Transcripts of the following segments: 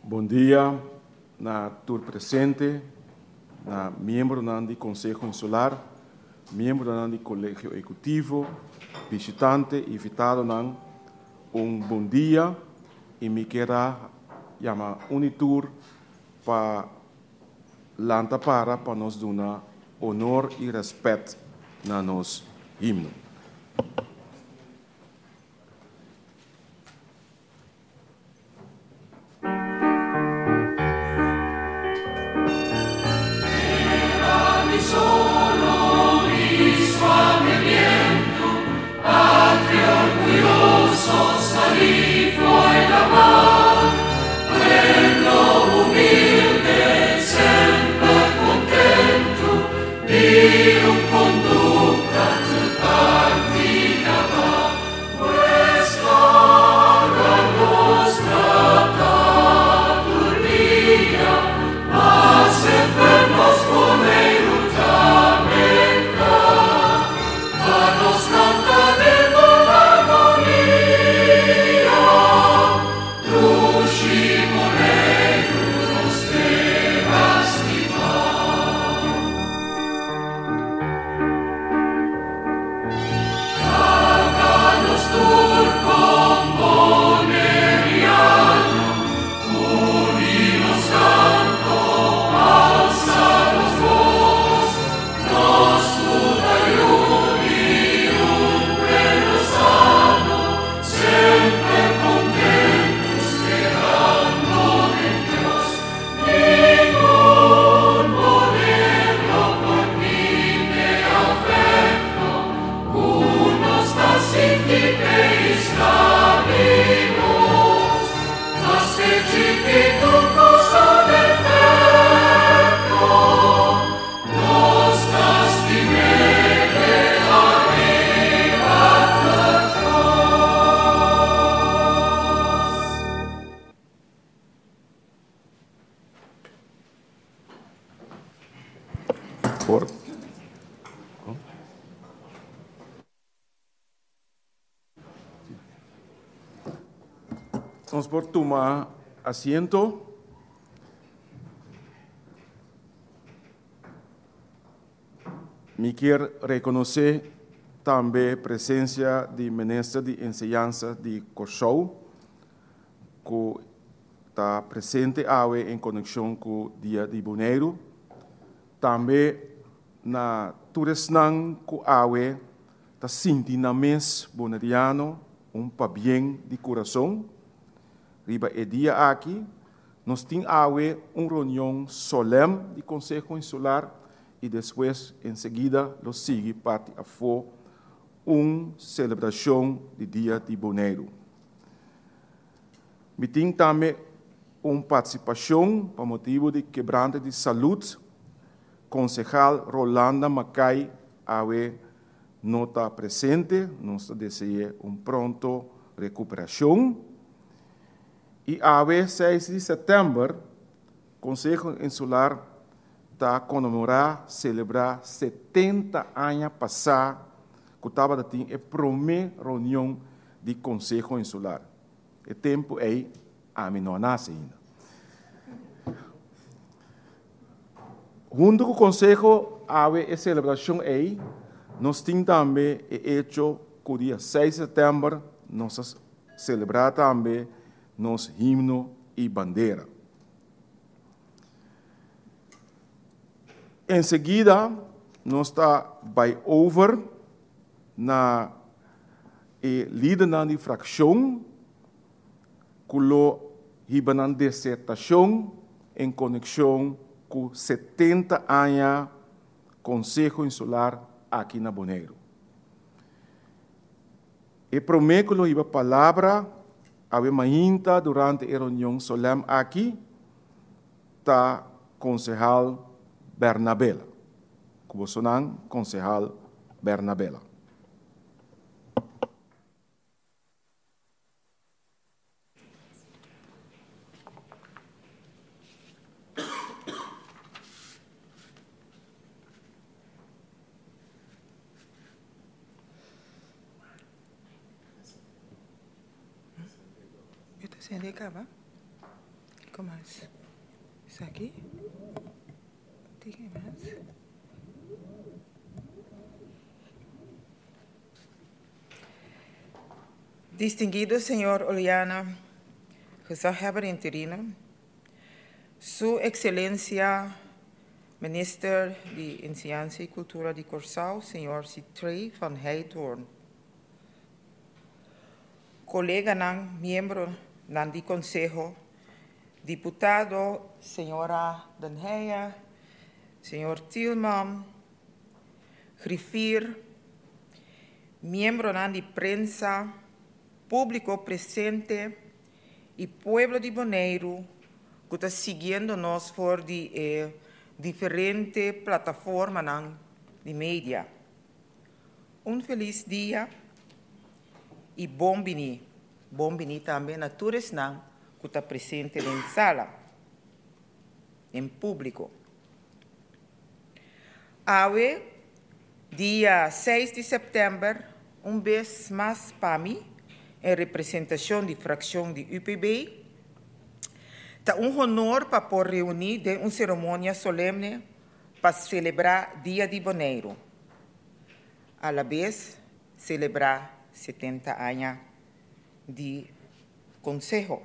Bom dia, na tur presente, na membro do Conselho Insular, membro do Colégio Executivo, visitante e invitado, bom dia e me quero chamar Unitur para lanta para nos dar honor e respeito na nosso himno. Vamos por tomar asiento. Me quero reconhecer também a presença do ministro de Enseñanza de Cochou, que está presente hoje em conexão com o Dia de Boneiro. Também na turismo que hoje está sentindo mês boneriano, para bem de coração. Riba e dia aqui, nós temos hoje uma reunião solene do Conselho Insular e depois, em seguida, nós sigue parte a for uma celebração do Dia de Boneiro. Me tem também uma participação para motivo de quebranto de saúde. Concejal Rolanda Macai hoje não está presente, nós desejamos uma pronta recuperação. E a 6 de setembro, o Conselho Insular está comemorar, celebrar 70 anos passados, que estava a ter a primeira reunião do Conselho Insular. O tempo aí, a mim não nasce ainda. Junto com o Conselho, a celebração aí, nós temos também o hecho que o dia 6 de setembro, nós celebrar também nosso himno e bandeira. Em seguida, nós está by over na líder na fração, que lo hibanan dissertação em conexão com 70 anos Conselho Insular aqui na Boneiro. E prometo que lo hiba palavra ainda durante a reunião solene aqui, está concejal Bernabela. Cubosonan, concejal Bernabela. Sen det cover. ¿Cómo es? ¿Es aquí? ¿Tiene más? Distinguido señor Oliana, gezagheber interino, Su Excelencia, Minister de Enseñanza y Cultura de Curaçao, señor Citrey van Heitorn, colega miembro del Consejo, diputado, señora Danheya, señor Tilman, griffier, miembro de prensa, público presente y pueblo de Bonaire que está siguiendo-nos por de diferentes plataformas de mídia. Feliz dia e bom bini. Bom bini também a todos que está presente na sala, em público. Awe, dia 6 de setembro, vez mais para mim, em representação da fração de UPB, é honor para por reunir de uma cerimônia solene para celebrar Dia de Bonaire. A la vez, celebrar 70 anos de Consejo.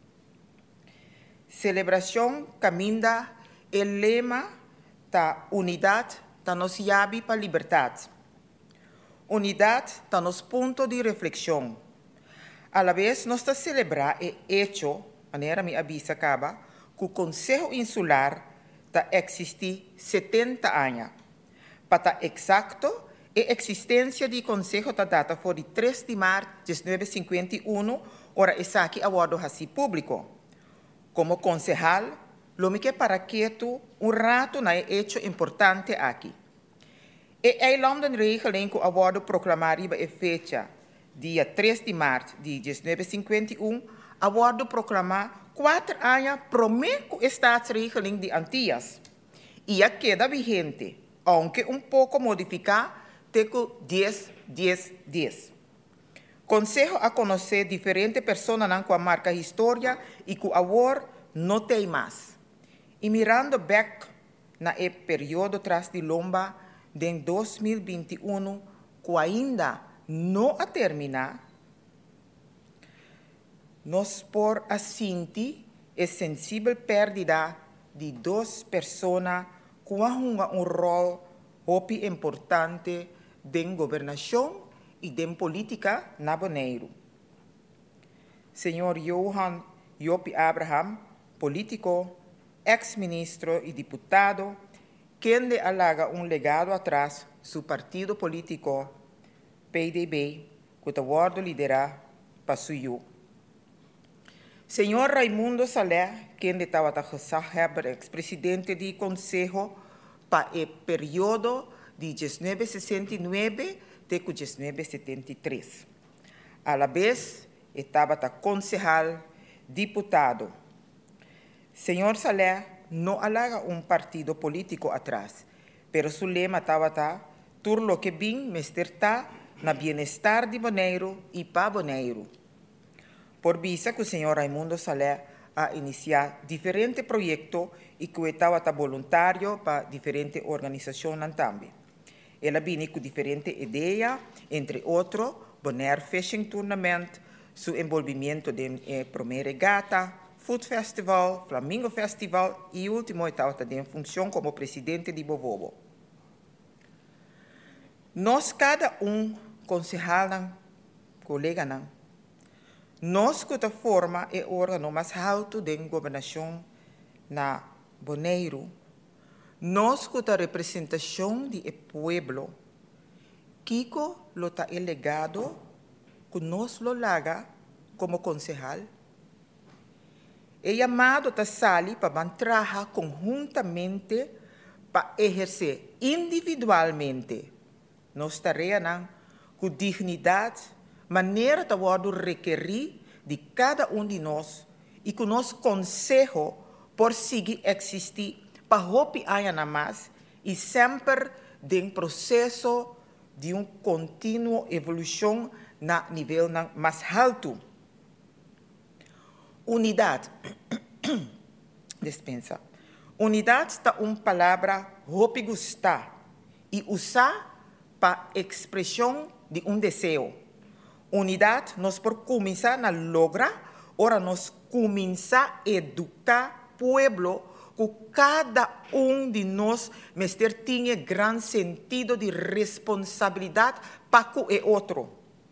Celebração caminha o lema da unidade da nos llave para a liberdade. Unidade da nos ponto de reflexão. A la vez, nós está celebrar o hecho, maneira me avisa acaba, que o Consejo Insular está existir 70 anos. Para exato, a existência do Consejo está data foi de 3 de março de 1951, ora está aqui a bordo assim público. Como concejal, lo me que para quieto rato na hecho importante aqui. E a landenregeling que a bordo proclamaria a fecha dia 3 de março de 1951, a bordo proclamar 4 anos prometo estaatsregeling de Antillas. E a queda vigente, aunque pouco modificar, teco 10-10-10. Consejo a conhecer diferentes pessoas com a marca história e que agora não tem mais. E mirando back na período tras de lomba de 2021, que ainda não a terminar, nós por assinti a sensível perda de 2 pessoas que jogam rol muito importante de governação e de política na Bonaire. Senhor Johan Jopi Abraham, político, ex-ministro e deputado, quem le alaga legado atrás seu partido político, PDB, que agora lidera Passuyu. Senhor Raimundo Salé, quem estava ex-presidente do Conselho para o período de 1969 até 1973. A la vez, estava concejal, deputado. Senhor Salé não alaga partido político atrás, pero seu lema estava tur lo que bem mesterta na bem-estar de Bonaire e para Bonaire. Por vista que o senhor Raimundo Salé a iniciar diferentes projetos e que estava voluntário para diferentes organizações também. Ela vinha com diferentes ideias, entre outros, Bonaire Fishing Tournament, seu envolvimento em primeira regata, Food Festival, Flamingo Festival e último estava em função como presidente de Bovobo. Nós, cada concejal, colega, nós que forma o órgão mais alto de governação na Bonaire, nós que a representação do povo, Kiko lo está elegado, que nós lo laga como concejal. É chamado a sair para trabalhar conjuntamente para exercer individualmente nossa tarefa com dignidade, maneira de requerir de cada de nós e que o nosso consejo por seguir existir para hopi anos mais e sempre de processo de contínua evolução na nível mais alto. Unidade. Dispensa. Unidad está una palabra hopi gusta y usa para expresión de un deseo. Unidad nos por comenzar a lograr, ahora nos comienza a educar pueblo que cada uno de nós tiene gran sentido de responsabilidad para con el otro.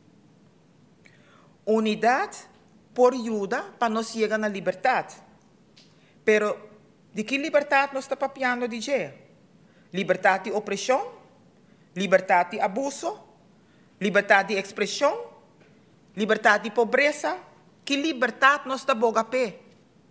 Unidad por ayuda para nos llegar a la libertad. Pero, ¿de qué libertad nos está papiando DJ? Libertad de opresión, libertad de abuso, libertad de expresión, libertad de pobreza. ¿Qué libertad nos está bogapé?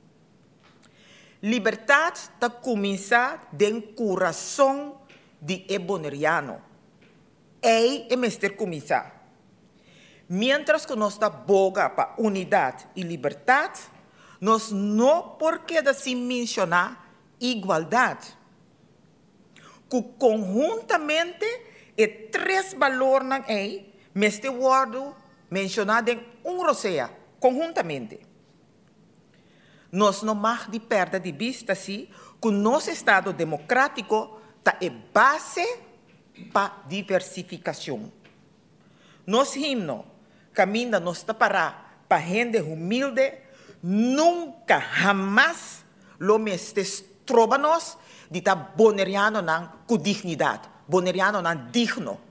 Libertad está comienza del corazón de eboneriano. Es mester comienza. Mientras que nos está boga para unidad y libertad, nos no por qué así mencionar igualdad. Que conjuntamente tres valores aí, este word mencionado en un rosea, conjuntamente. Nos no más de perda de vista si que nosso Estado democrático está base para diversificação. Nos himno caminha nos para gente humilde, nunca, jamás lo mestes trobanos de estar boneriano com dignidade, boneriano digno.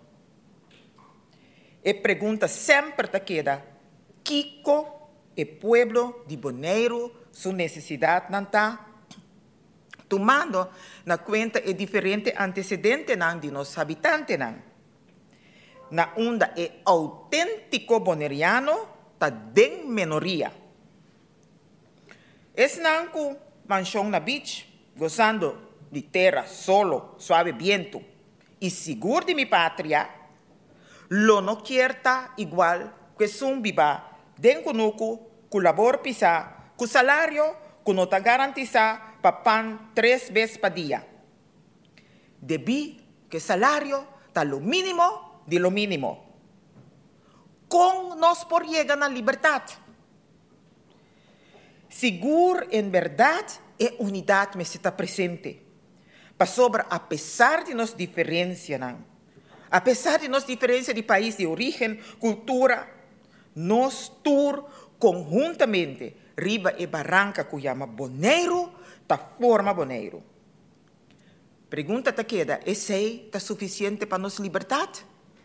E pergunta sempre te queda, Kiko, o pueblo de Bonaire, sua necessidade não está tomando na conta e diferente antecedente de nossos habitantes. Na onda é autêntico boneriano, está de minoria. Es nanco manchón na beach, gozando de terra, solo, suave viento, e seguro de mi patria, lo no quierta igual que zumbiba, den conuco, colabor pisar, com salário que não está garantizado para pan 3 vezes por dia. Debi que salário está lo mínimo de lo mínimo. Com nós por llegar na liberdade. Seguro, em verdade, é unidade que está presente. Para sobre, a pesar de nossa diferença, a pesar de nossa diferença de país de origem, cultura, nós tour conjuntamente riba e barranca que chama Bonaire, ta forma Bonaire. Pergunta te queda, esse está suficiente para nossa liberdade?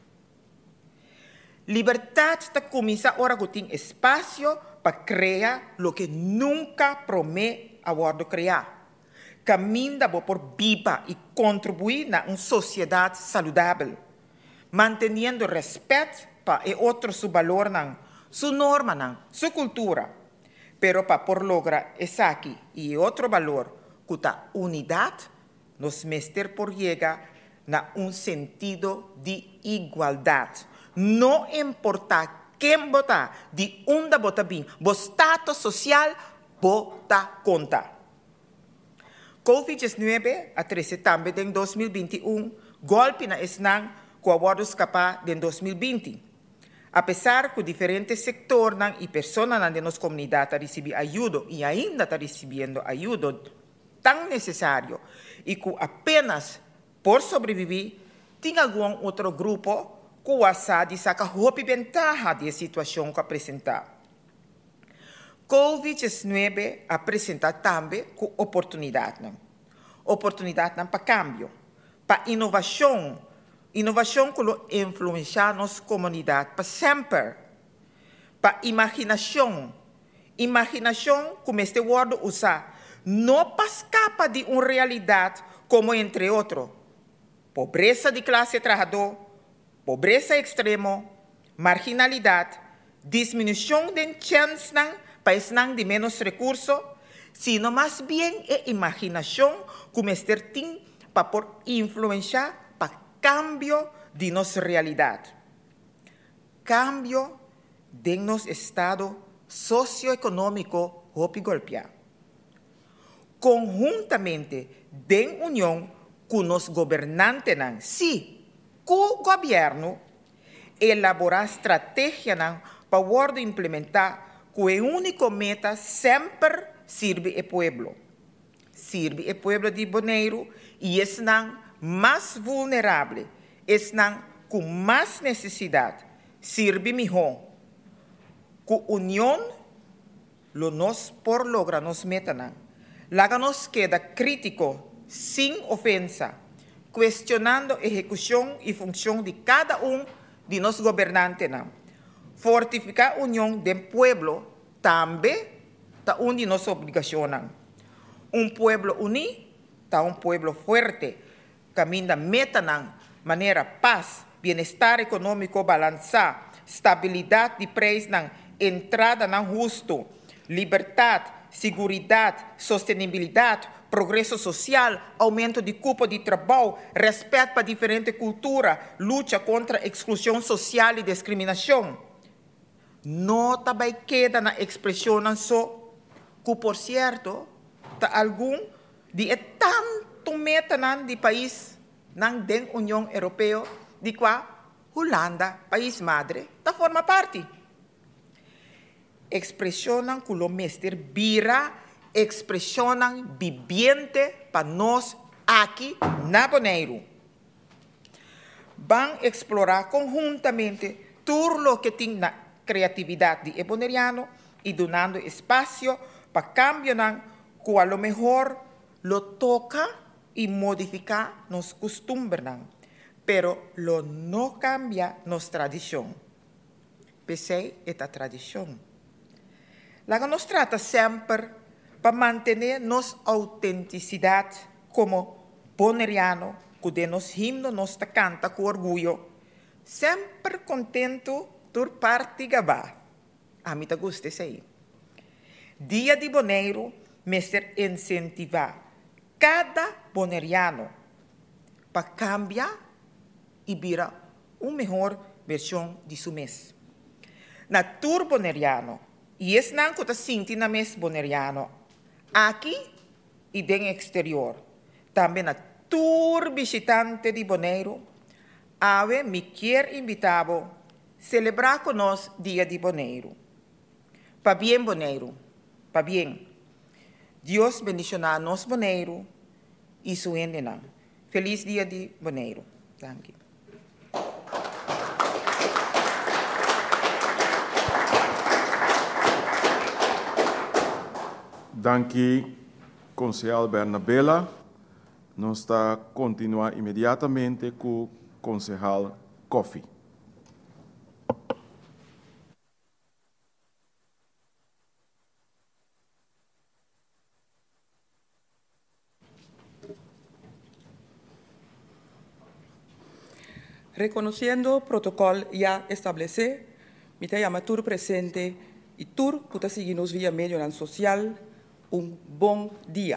Liberdade está começa agora que tem espaço para criar o que nunca promete a criar. Caminha por viva e contribuir na uma sociedade saudável, mantendo respeito para outro seu valor, sua norma, sua cultura. Pero para por lograr esse aqui e outro valor, que a unidade, nos mester por llegar na sentido de igualdade. Não importa quem vota, de onde vota bem, o status social vota conta. Covid-19 atrese também em 2021, golpe na esnang que o abordo escapar em 2020. Apesar que diferentes sectores e pessoas de nossa comunidade recebem ajuda e ainda está recebendo ajuda tão necessário e que apenas por sobreviver tem algum outro grupo que o assade saca roupa e ventaja da situação que apresenta. Covid-19 apresenta também oportunidade. Oportunidade para cambio, para inovação. Inovação que influencia nossa comunidade para sempre. Para imaginação. Imaginação, como este word usa, não para escapar de uma realidade como entre outros. Pobreza de classe trabalhadora, pobreza extrema, marginalidade, diminuição de chance países de menos recursos, sino mais bem a imaginação como este tem para por influenciar cambio de nossa realidade. Cambio de nosso estado socioeconômico hopi golpear. Conjuntamente, de união com os governantes, sim, com o governo, elaborar estratégia para implementar que a única meta sempre serve ao povo. sirve el pueblo de Bonaire y están más vulnerables, están con más necesidad, sirve mejor. Con unión, lo nos por logra nos metan. Laga nos queda crítico, sin ofensa, cuestionando ejecución y función de cada uno de los gobernantes. Fortificar unión del pueblo también está una de nuestras obligaciones. Un pueblo unido está un pueblo fuerte, camina meta manera paz, bienestar económico balanceado, estabilidad de precios, entrada justo, libertad, seguridad, sostenibilidad, progreso social, aumento de cupo de trabajo, respeto para diferentes culturas, lucha contra exclusión social y discriminación. No también queda na expresión só, que por cierto, ta algum de tanto meta de país nan den União Europeia, de qua Holanda, país madre, ta forma parte. Expresionan que lo mester vira, expresionan viviente para nós aqui na Bonaire. Van explorar conjuntamente todo lo que tem na criatividade de boneriano e donando espaço para cambiar que a lo mejor lo toca y modificar nos costumbres, pero lo no cambia nos tradición. Pese esta tradición. La que nos trata siempre para mantener nos autenticidad como boneriano, que de nos himno nos canta con orgullo, siempre contento por parte gabá. A mí te gusta isso aí. Dia de Bonaire, mestre incentivar cada boneriano para cambiar e virar uma melhor versão de su mês. Na tour boneriano, e esse não que sinti na mês boneriano, aqui e no exterior. Também na tour visitante de Bonaire, ave me quer invitado celebrar conosco Dia de Bonaire. Pa bien Bonaire, pa bien. Dios bendicionar nos Bonaire e su gente. Feliz Dia de Bonaire. Thank you. Danke, concejal Bernabela. Nós está continuar imediatamente com o concejal Kofi. Reconociendo protocolo ya establecido, me llamo tur presente y tur puta seguirnos vía medio social, un buen día.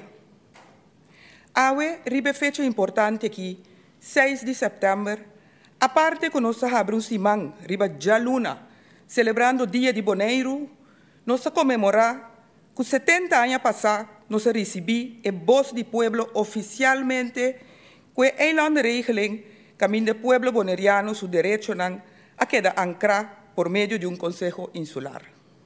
Awe ribe fecha importante aquí, 6 de septiembre, aparte que nos abrimos un simán, riba ya luna, celebrando Dia de Bonaire, nos conmemorar que 70 años pasados nos recibí el voz de pueblo oficialmente, que eiland regeling camino del pueblo boneriano su derecho a quedar ancrado por medio de un consejo insular.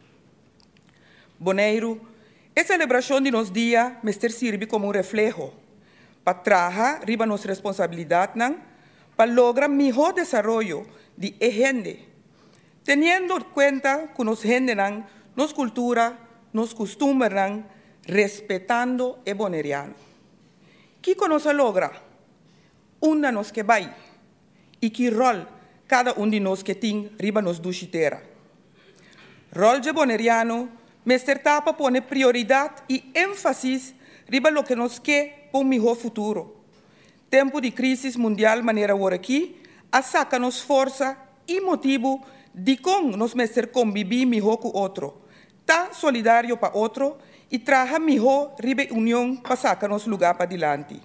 Bonaire, esta celebración de nos días me sirve como un reflejo para trabajar riba nos responsabilidad para lograr mejor desarrollo de gente, teniendo en cuenta que nos gente nos cultura, nos costumbres, respetando el boneriano. ¿Qué nos logra? Una nos que vai y qué rol cada uno de nos que tiene riba nos duchitera. Rol de boneriano, Mr. Tapa pone prioridad y énfasis riba lo que nos que por un mejor futuro. Tempo de crisis mundial manera ahora aquí, a saca-nos força y motivo de con nos Mr. convivir mejor con otro, ta solidario para otro y traja mejor riba unión para saca-nos lugar para adelante.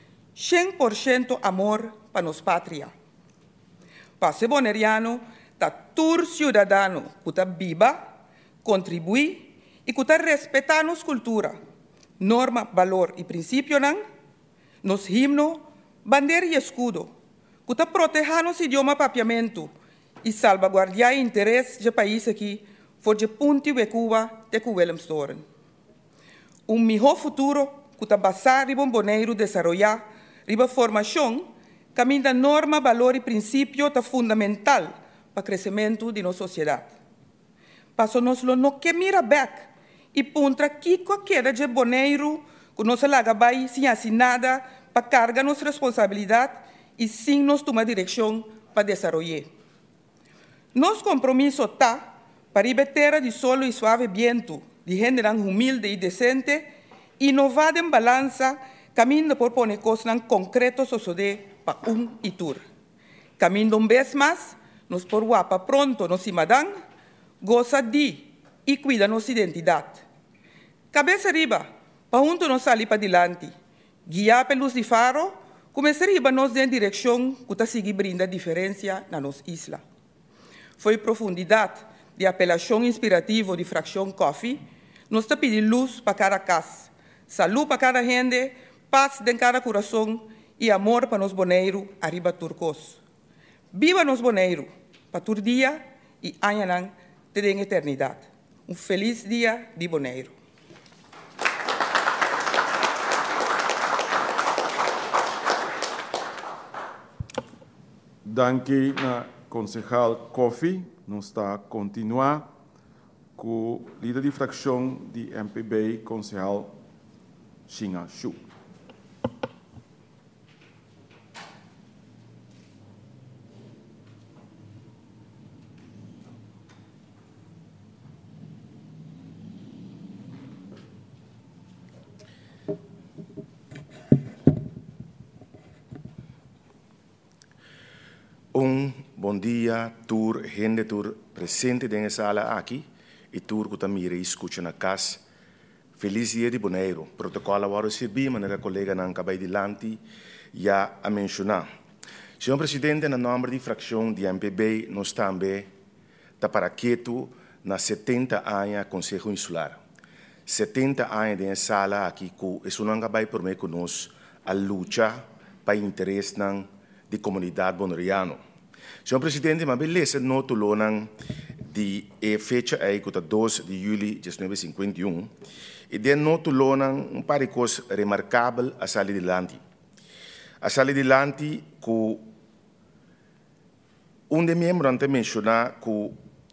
100% amor para nos patria. Para ser boneriano, ta tur ciudadano que ta viva, contribuir y que ta respetar nos cultura, norma, valor y principio nos himno, bandera y escudo, que ta proteja nos idioma papiamento y salvaguardar el interés del país aquí, for de punto de Cuba de Cuba. Un mejor futuro que basar riba boneiro desarrollar riba formação, caminho da norma, valor e princípio tá fundamental para o crescimento de nossa sociedade. Passo nós não que mira back e puntra que qualquer de boneiro que nós laga vai sem assinada para carga nossa responsabilidade e sim nos tomar direção para desenvolver. Nosso compromisso está para ir terra de solo e suave viento, de gente humilde e decente, inovar em balança, caminho por pôr coisas concretas sociedade para e tur. Caminho vez mais, nos por guapa pronto nos cimadão, goza de e cuida nossa identidade. Cabeça riba, para junto nos sair para adiante, guiar pelos de faro, começar riba nos em direção que está seguir brinda diferença na nossa isla. Foi profundidade de apelação inspirativa de Fração Coffee, nos está pedindo luz para cada casa, saúde para cada gente, paz em cada coração e amor para nos boneiros arriba turcos. Viva nos boneiros, para tur dia e amanhã terem eternidade. Feliz dia de boneiro. Danke na concejal Coffee. Nós está a continuar com o líder de fração de MPB, concejal Xinga Xu. Bom dia, tur, gente tur presente nessa sala aqui e tur que também escuta na casa. Feliz dia de boneiro. Protocolo agora servir, maneira colega não acabei de lante já a mencionar. Senhor Presidente, na nome de fração de MPB, nós também está para quieto na 70 anos Conselho Insular. 70 anos nessa sala aqui que isso não acabei por mim conosco a luta para o interesse da comunidade bonoriana. Senhor Presidente, mas beleza no tulonan de fecha aí que 2 de julho de 1951 e de no tulonan par de coisas remarcável a sair adiante. A sair adiante que de membro ante mencionar que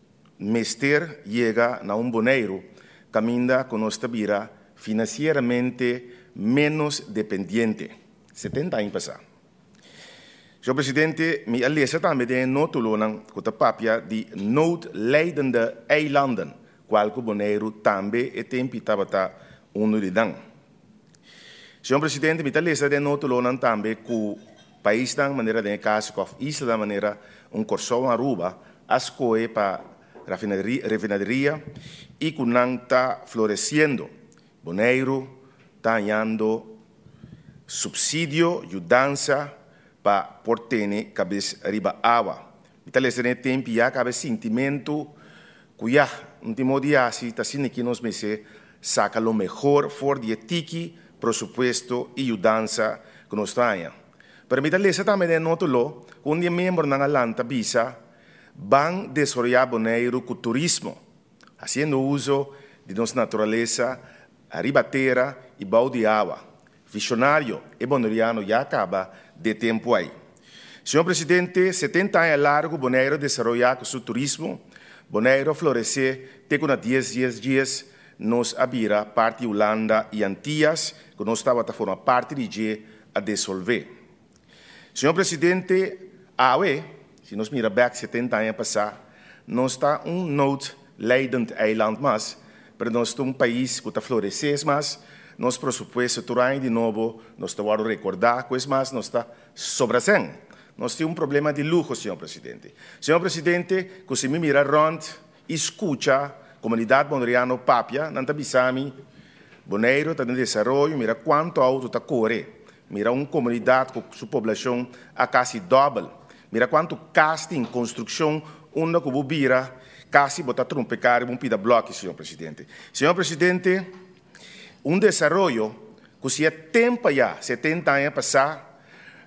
mestre chega na boneiro caminha com nós tabira financeiramente menos dependiente. 70 anos passados. Senhor Presidente, me alisa também de notulonang kutapapia de noodlijdende eilanden, qualque boneiro também é tempo tabata unidang. Senhor Presidente, me alisa de notulonang também que o país da maneira de caso com isla da maneira corso Aruba, ascoe para refinaderia e que não está florescendo. Boneiro está ganhando subsídio, ajudança para portene cabeça riba água. Então, esse tempo já cabe sentimento que já último dia se está sendo que nos meses saca lo melhor for de tiki, presupuesto e ajudança que nos traia. Permita-lhe também de notar que membro na Alanta visa van desarrollar boneiro com turismo, fazendo uso de nossa natureza, a ribateira e balde de água. Visionário e bonoriano já acaba de tempo aí. Senhor Presidente, 70 anos largo, Bonaire desarrollar com seu turismo, Bonaire florescer, tem com 10 dias, nos abira parte de Holanda e Antillas, que nós estava a formar parte de a dissolver. Senhor Presidente, se nós mira back 70 anos passar, nós está noodlijdend eiland mas, para nós está país que está florescer mas, nos presupuesto turai de novo, nós estamos a recordar coisas mais, nós está sobrasem. Nós temos problema de luxo, senhor Presidente. Senhor Presidente, que se me mira rond, escuta, comunidade bonoriana papia, não está bisami, boneiro está em desenvolvimento, mira quanto auto está corre, mira comunidade com sua população a quase doble, mira quanto casting, construção, onde que bobira, quase botar trompecar e pida bloco, senhor Presidente. Senhor Presidente, desenvolvimento que se é tempo já, 70 anos passar,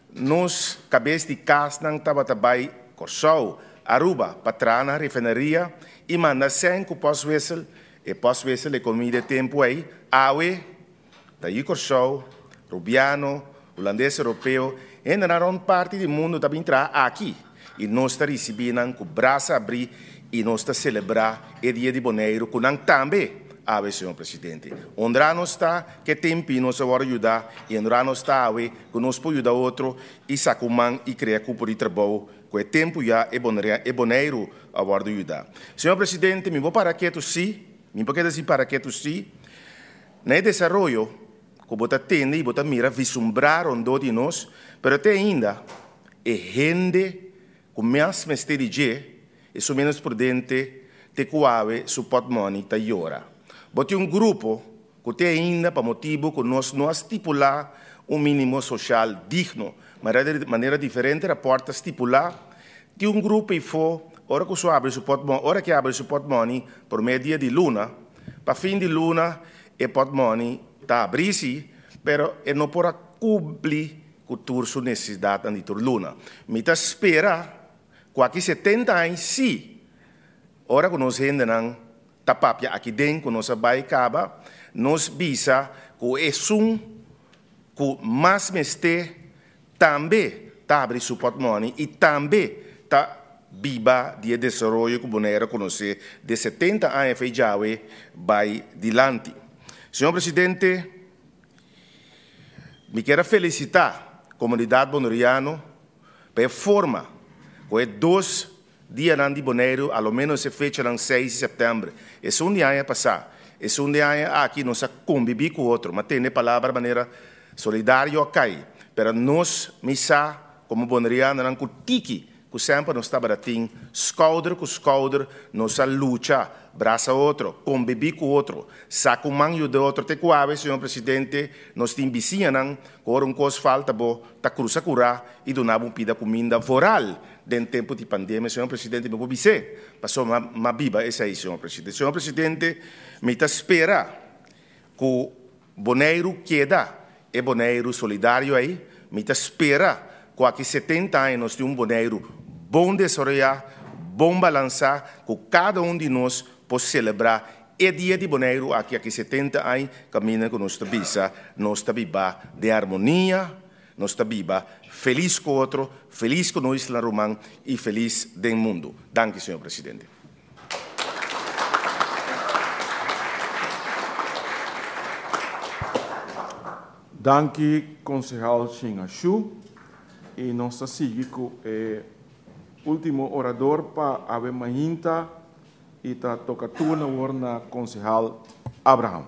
nos cabeças de casa não estava também Corsol, Aruba, Patrana, refinaria e manda sem que pós-vessel, e pós-vessel economia de tempo aí, awe, daí Curaçao, Rubiano, holandês europeu, e na grande parte do mundo também entrar aqui. E nós estamos recebendo com o braço abrir e nós estamos celebrar o dia de Bonaire, com nós também, senhor presidente. Onde nós está, que tempo nós vamos ajudar, e onde nós está, que nós podemos ajudar outro, e sacuman e criar grupo de trabalho, que o tempo já é Bonaire a ajudar. Senhor presidente, me vou para quieto sim, me vou dizer para quieto sim, no desenvolvimento, que você tem e você mira vislumbrar onde de nós, mas até ainda, é gente que mais me está dizendo, e menos prudente, te coave support money ta llora. Bote grupo que tem ainda para motivo que nós não estipular mínimo social digno, mas de maneira diferente a porta estipular de grupo e for hora que abre support money por meio dia de luna, para fim de luna e support money ta abrir-se, pero não pode cobrir com sua necessidade de luna. Me ta espera que 70 anos sim, ora que nós ainda tapapia aqui dentro, que nós vai acabar, nós visa que é que mais mestre também tá abre support money e também tá viva de desenvolvimento que Bonaire conhecer de 70 anos já vai dilante. Senhor presidente, me quero felicitar a comunidade bonaireana pela forma que é 2 dias de Bonaire, ao menos se fecha no 6 de setembro. É um dia passar. É um dia aqui nós conviver com o outro, mas tem a palavra de maneira solidária ok. Pero nós, missa, como bonaireano, não tiki, que sempre nós estamos batendo, escudo com escudo, nós luta, braço outro, conviver com o outro, saco manho de outro, te coave, senhor presidente, nós temos vizinhos, que coisa falta, tá cruza curar e donar pida comida foral. Dentro tempo de pandemia, senhor presidente, me vou dizer, passou uma biba, essa aí, senhor presidente. Senhor presidente, me espera que o Bonaire queda, é Bonaire solidário aí, me espera que aqui 70 anos de Bonaire bom desenvolver, bom balançar, que cada de nós possa celebrar o dia de Bonaire aqui 70 anos, caminha com nossa visa, nossa viva de harmonia, nossa viva feliz com o outro, feliz com o Isla Román e feliz do mundo. Danke, senhor presidente. Danke, concejal Xingashu. E nós seguimos com o último orador para a Mahinta e está tocando na concejal Abraham.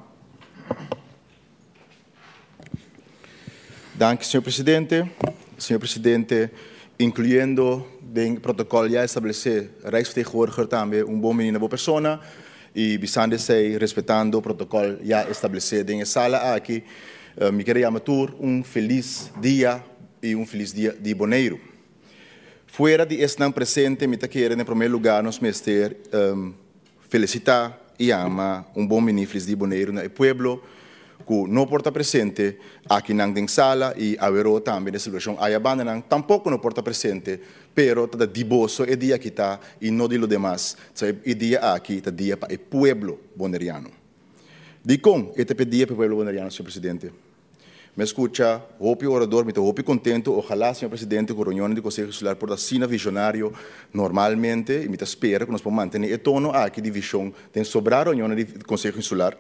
Danke, senhor presidente. Senhor presidente, incluindo o protocolo já estabelecido, Rijksvertegenwoordiger também bom menino, boa pessoa, e visando se respeitando o protocolo já estabelecido em sala aqui, me queria chamar feliz dia e feliz dia de Bonaire. Fora de estar presente, me quero em primeiro lugar nos mestre felicitar e amar bom menino feliz de Bonaire no pueblo, que não porta presente aqui na sala e haverá também a celebração aí abandonan tampouco não porta presente, pero está diboso e dia que está e não de lo demás, e dia aqui está dia para o pueblo bonaireano. De com este dia para o pueblo bonaireano, senhor presidente. Me escucha, hopi orador, me hopi contento, ojalá, senhor presidente, que a reunião do Conselho Insular por assim visionário normalmente, e me espera que nós podemos manter o tono aqui de visão, tem sobrar a reunião do Conselho Insular.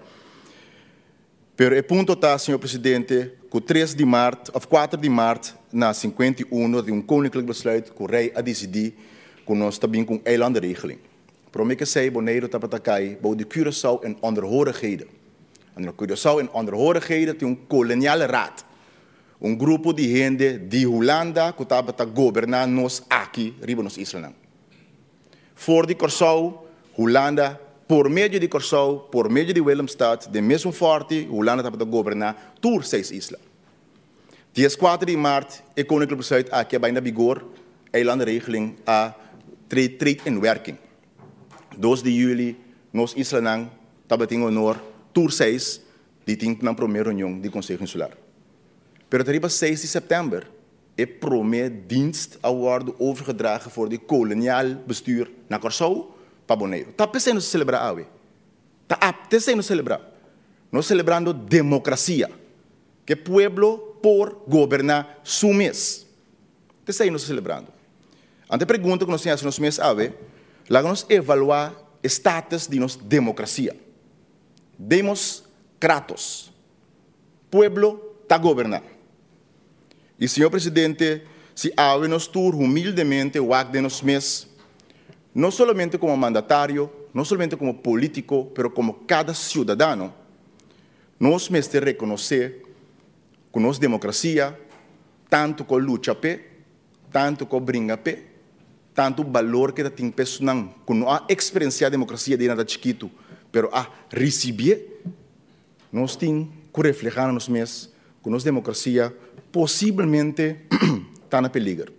Pero o ponto está, senhor presidente, que 4 de março, na 51, de koninklijk besluit, que o rei a decidir que nós também com eilandenregeling. Para que sei, Bonaire está para cair, bouw de Curaçao en onderhorigheden. En Curaçao en onderhorigheden tem koloniale raad. Grupo de gente de Holanda que está para governar nós aqui, riba nos Island. Voor de Curaçao, Holanda, por meio de Curaçao, por meio de Willemstad, de mesmo forte, Holanda está para governar tour 6 islas. Dia 4 de março, o koninklijk besluit aqui bijna vigor, eilandenregeling a treedt in werking. 2 de juli, nos Island, está em honor, tour 6, die tinkt na primeira reunião do Conselho Insular. Pero arriba 6 de setembro, é primeiro dienst award overgedragen voor de koloniaal bestuur naar Curaçao para Bonaire. Está pensando celebrar, está pensando celebrar. Nós celebrando democracia, que pueblo por governar su mês. Isso aí nós celebrando. Ante a pergunta que nós temos nos mês ave, lá nós evaluar o status de nossa democracia. Demos kratos. Pueblo está governar. E, senhor presidente, se ave nos tur humildemente o acto de nos mês, não somente como mandatário, não somente como político, mas como cada cidadão, nós mesmos reconhecer que nossa democracia, tanto com luta pé, tanto com brinca pé, tanto valor que tem pessoas que não há experiência a democracia de nada chiquito, mas a receber, nós temos que refletir nos mesmos que nossa democracia possivelmente está na peligro.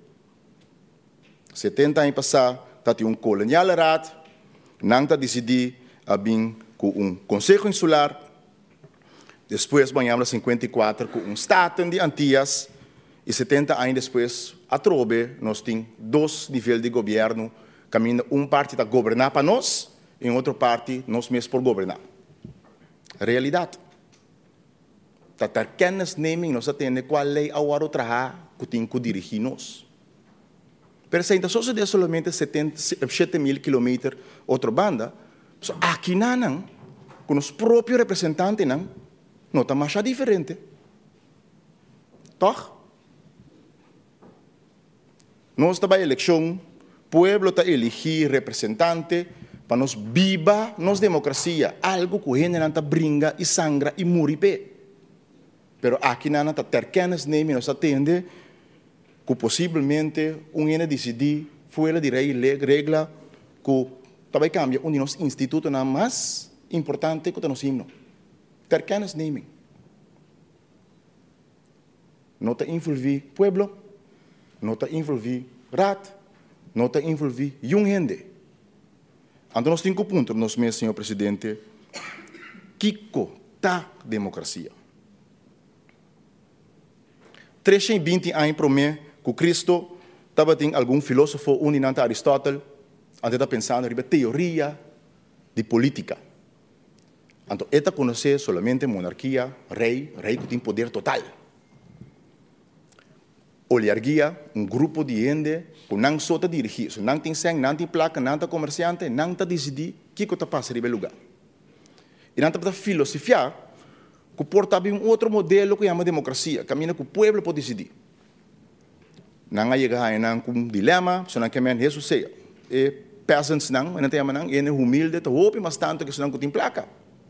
70 anos passados, está um colonial não está decidido a vir com Conselho Insular, depois banhamos 54 com Estado de Antillas, e 70 anos depois, a trobe, nós temos 2 níveis de governo, caminhando parte para governar para nós, e outra parte, nós mesmos por governar. Realidade. Está kennisneming, nós temos qual lei agora trabalhar que tem que dirigir nós. Pero se ainda só se dê somente 7 mil quilômetros outra banda, so aqui não, com os próprios representantes não está mais diferente. Toch? Nós estamos em eleição, o povo está elegir representante para nós viva nossa democracia, algo que a gente não está brinca e sangra e muripe. Pero aqui não está terkenas nem nós atende que possivelmente gente decidir fora de regra que também cambia de nos instituto na mais importante que nós himno. Terkenas naming. Não está envolver pueblo, não está envolver rat, não está envolver gente. Então nós temos pontos, nós mesmos, senhor presidente, Kiko tá democracia. 320 anos para mim, que Cristo estava tendo algum filósofo uninante Aristóteles, até está pensando em teoria de política. Então, ele conhece somente monarquia, rei que tem poder total. Oligarquia, grupo de gente que não só está dirigido, não tem sangue, não tem placa, não tem comerciante, não está decidido o que está passando em lugar. E não está filosofia, que porta outro modelo que chama democracia, caminha que o povo pode decidir. Não há chegar com um dilema, se não quer Jesus seja. E peasants não tem é humilde, está roupa, mas tanto que se não tem placa.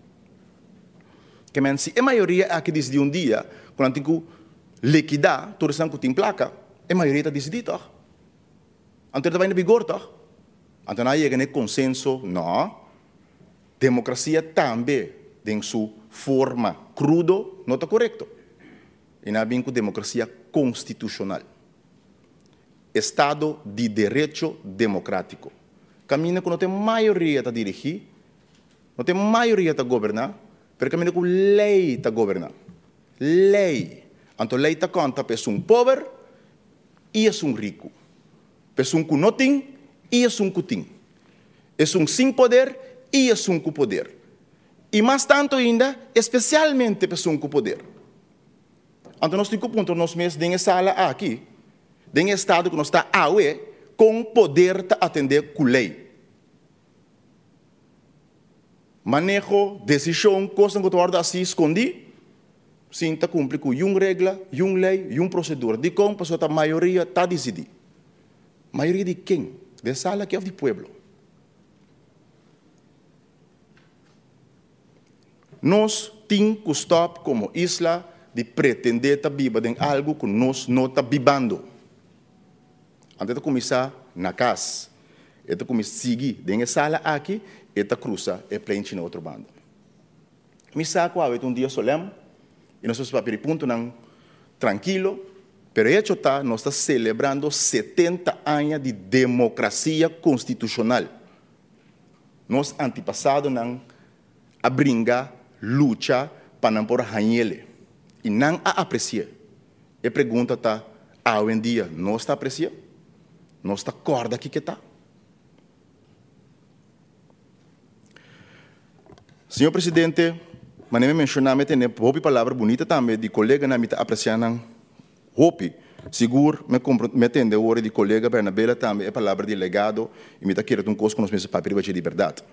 Que se a maioria aqui decide um dia, quando tem que liquidar, todos não tem placa, a maioria está decidida. Então vai no vigor, então não chega no consenso, não. Democracia também tem sua forma crudo, não está correto. E não vem com democracia constitucional. Estado de direito democrático. Caminha que não tem maioria para dirigir, não tem maioria para governar, mas caminha com lei para governar. Lei. Então, lei está conta para um pobre e é um rico. Para um que não tem e é um que tem. É um sem poder e é um com poder. E mais tanto ainda, especialmente para um com poder. Então, nós temos que ponto, nós mesmos temos sala aqui, tem estado que nós está com poder para atender com lei. Manejo, decisão, coisa que tu guarda assim, escondi, sim, está cumpre com uma regra, uma lei, uma procedura. De como a maioria está decidida. Maioria de quem? De sala que é do povo. Nós temos que stop como isla de pretender estar viva em algo que nós não está vivendo. Antes de começar na casa, ele começa a seguir dentro da sala aqui, ele cruza e preenche na outra banda. Me saco um dia solene, e nós estamos para ponto não tranquilo, pero hecho está, nós estamos celebrando 70 anos de democracia constitucional. Nós antepassado não a brincar, luta para não pôr ranhele e não a apreciar. E a pergunta está, hoje em dia, nós está apreciando? Nós está corda aqui que está. Senhor presidente, Mas nem mencionar, me tem hopi palavra bonita também de colega na mita apreciando hopi. Seguro, me entende o de colega Bernabela também é palavra de legado e me está querendo coisa com os meus papéis de liberdade.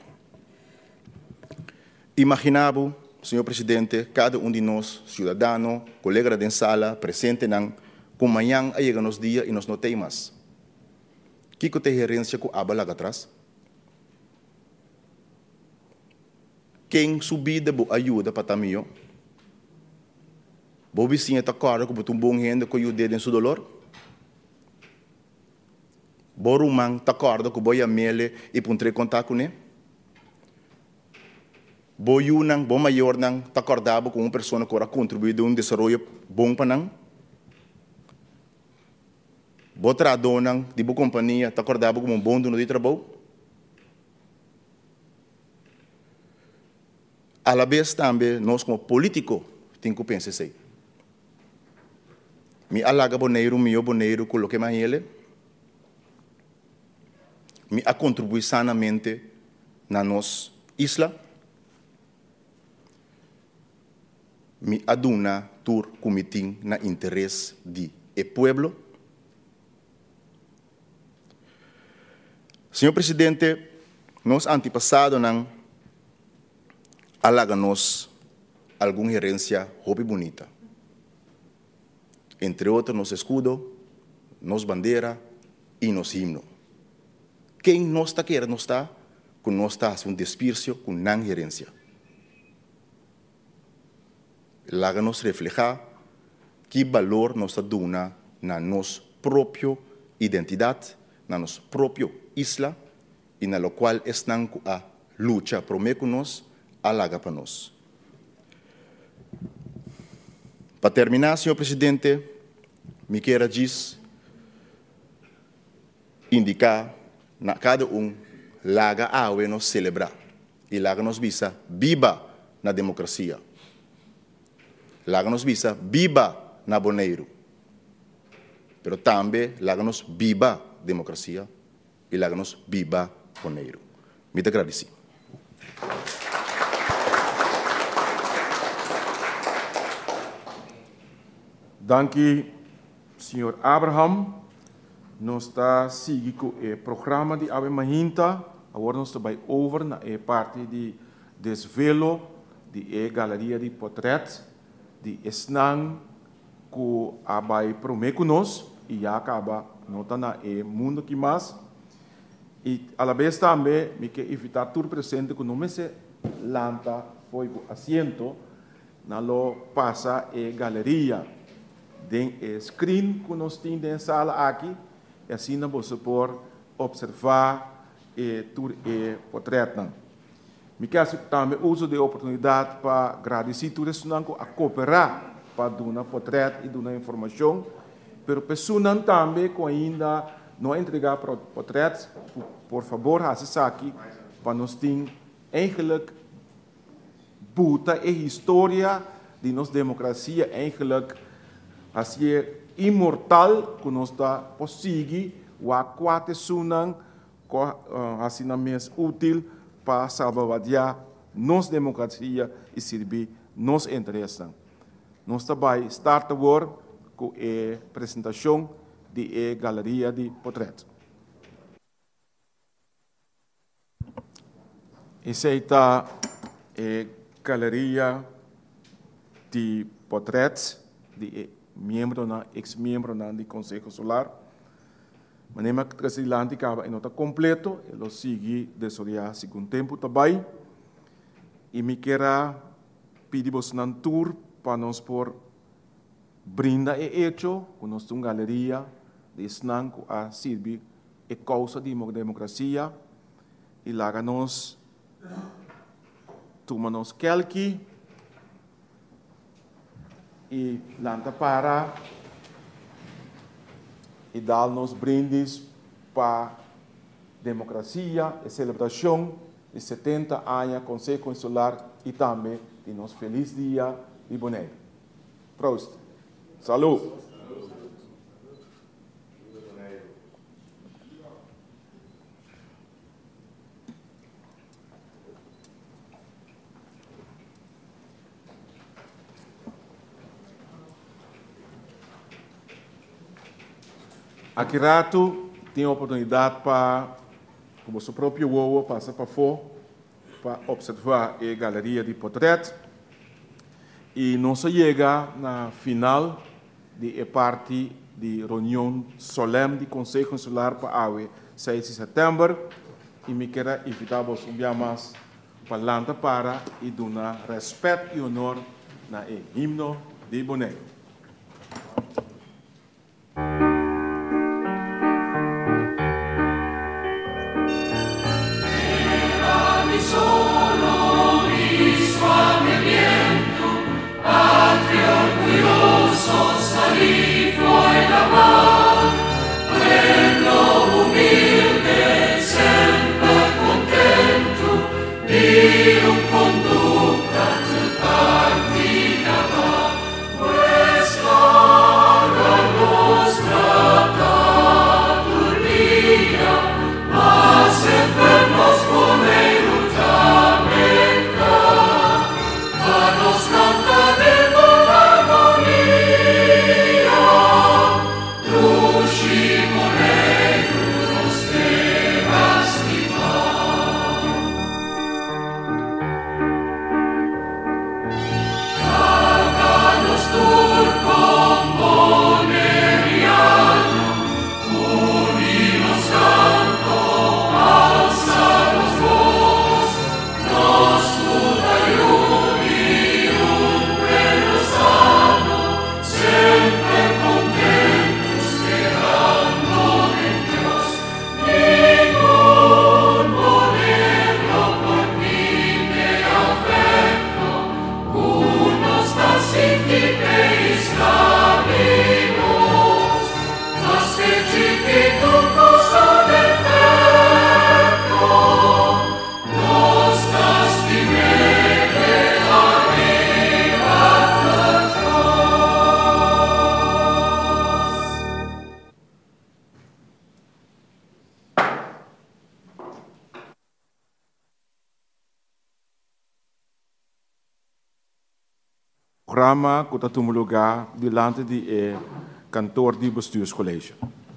Imaginava, senhor presidente, cada de nós, cidadão, colega da sala, presente, com amanhã chega nos dias e nos não temas. Que tem gerência com a lá atrás? Quem subida boa ajuda para tamio? Boa vizinha está cara com um bom renda com o dedo em seu dolor? Boa rumang está cara com boa mele e puntre contato com ele? Boa yunang, boa maior nang está acordado com uma pessoa que vai contribuir a desenvolvimento bom para nang? Boa tradonang de boa companhia está acordado com bom dono de trabalho? A la vez também, nós como político, temos que pensar assim. Me alaga boneiro, meu boneiro, coloquei mais ele. Me a contribuir sanamente na nossa isla. Me aduna tur comitim na interesse de o pueblo. Senhor presidente, nós antepassado não alaga-nos alguma herência hobby bonita. Entre outros, nos escudo, nos bandeira e nos himno. Quem nós está querendo está, com nós está um desperdício com não herência. Laga-nos reflejar que valor nos dá na nossa própria identidade, na nossa própria isla, e na qual estamos a luta por nós, alaga para nós. Para terminar, senhor presidente, me quero indicar na cada laga awe nos celebrar e laga nos visa viva na democracia. Laga nos visa viva na boneiro. Pero também laga nos viva democracia e laga nos viva boneiro. Muito agradecido. Dank senhor Abraham. Nós está seguindo o programa de Ave Mahinta. Agora nós estamos over na parte de desvelo de galeria de portretos de Esnang que abai promete nós e já acaba nota na mundo que mais. E a la vez também me quer evitar tudo presente que não me se lanta foi o assento na lo passa galeria. Den screen que nós temos na sala aqui, e assim você pode observar todo o portreto. Me quero também uso da oportunidade para agradecer todos os que a cooperar para dar um portreto e dar uma informação, mas pessoas também que ainda não entregar portretos, por favor, faça aqui para nós ter eigenlijk buta e história de nossa democracia eigenlijk assim é imortal que nós está possível o quatro sunang assim na mês útil para salvaguardar nossa democracia e servir nosso interesse. Nós também start agora com a apresentação de galeria de portretos. Essa é a galeria de portretos de ex-membro do Conselho Solar. Mas nem que o Silante acaba em nota completo, ele segue desoriar segundo tempo também. E me quero pedir você um tour para nós por brinda e hecho, com nossa galeria de Snang a servir a causa de democracia e lá nós tomamos quelque e lanta para e dar-nos brindes para a democracia e celebração de 70 anos Conselho Consular e também de nosso feliz dia de Bonaire. Prost. Salud. Aqui rato tem a oportunidade para, como seu próprio ovo, passar para fora, para observar a galeria de portretos. E não se chega na final de parte de reunião solene do Conselho Consular para a 6 de setembro. E me quero invitar-vos mais para e dar respeito e honor na himno de Bonaire. Programa que está tomando lugar delante do cantor do bestuurscollege.